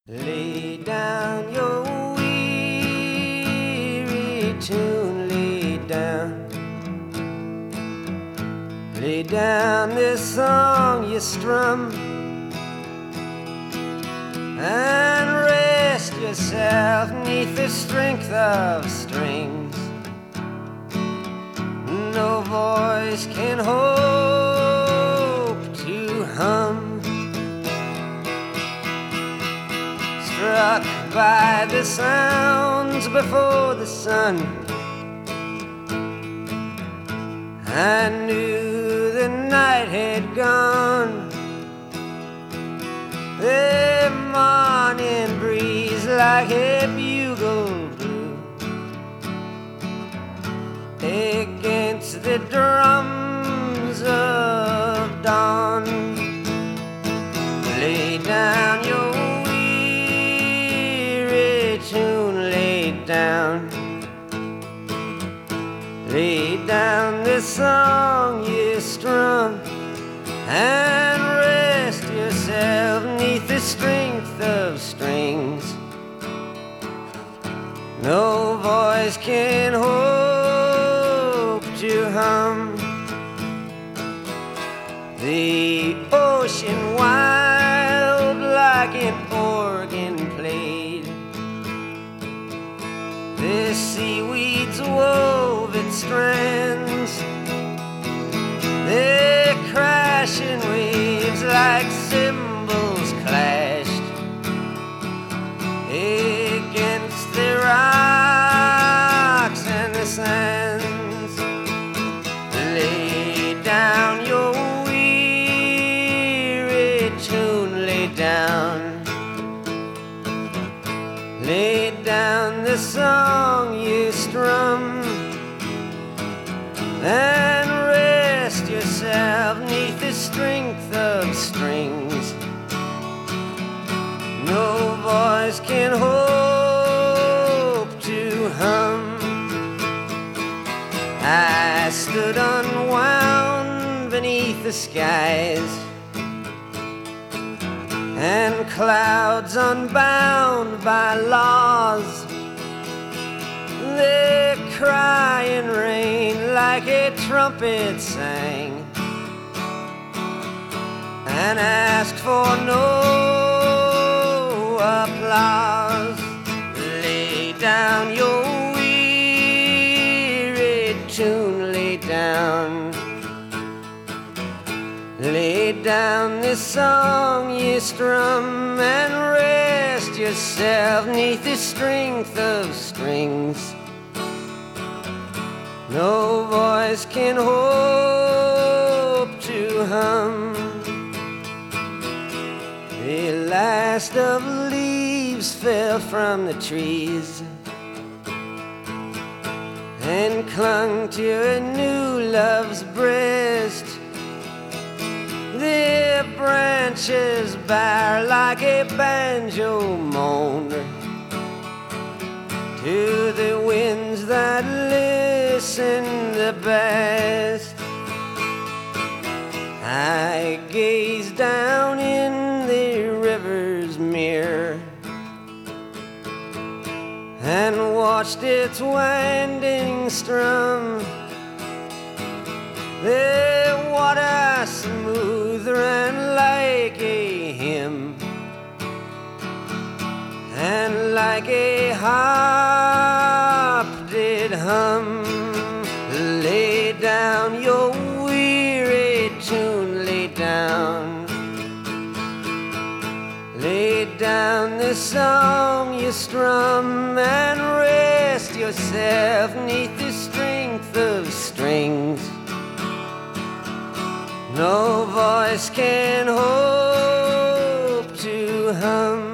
Lay down your weary tune, lay down. Lay down this song you strum and rest yourself 'neath the strength of strings no voice can hope to hum. Struck by the sounds before the sun, I knew the night had gone. The morning breeze like a bugle blew against the drums of dawn. Lay down your weary tune, lay down. Lay down this song you strum and rest yourself 'neath the strength of strings no voice can hope to hum. The ocean wild like an organ played, the seaweeds wove its strands, the crashing waves like cymbals clashed against the rocks and the sands. Lay down your weary tune, lay down. Lay down the song you strum and rest yourself 'neath the strength of strings no voice can hope to hum. I stood unwound beneath the skies and clouds unbound by laws. The crying rain like a trumpet sang and asked for no applause. Lay down your weary tune, lay down. Lay down this song you strum and rest yourself 'neath the strength of strings no voice can hope to hum. The last of leaves fell from the trees and clung to a new love's breast. The branches bare like a banjo moan to the winds that listen the best. I gazed down in the river's mirror and watched its winding strum, the water smooth and like a hymn and like a harp did hum. Lay down your weary tune, lay down. Lay down the song you strum and rest yourself 'neath the strength of strings no voice can hope to hum.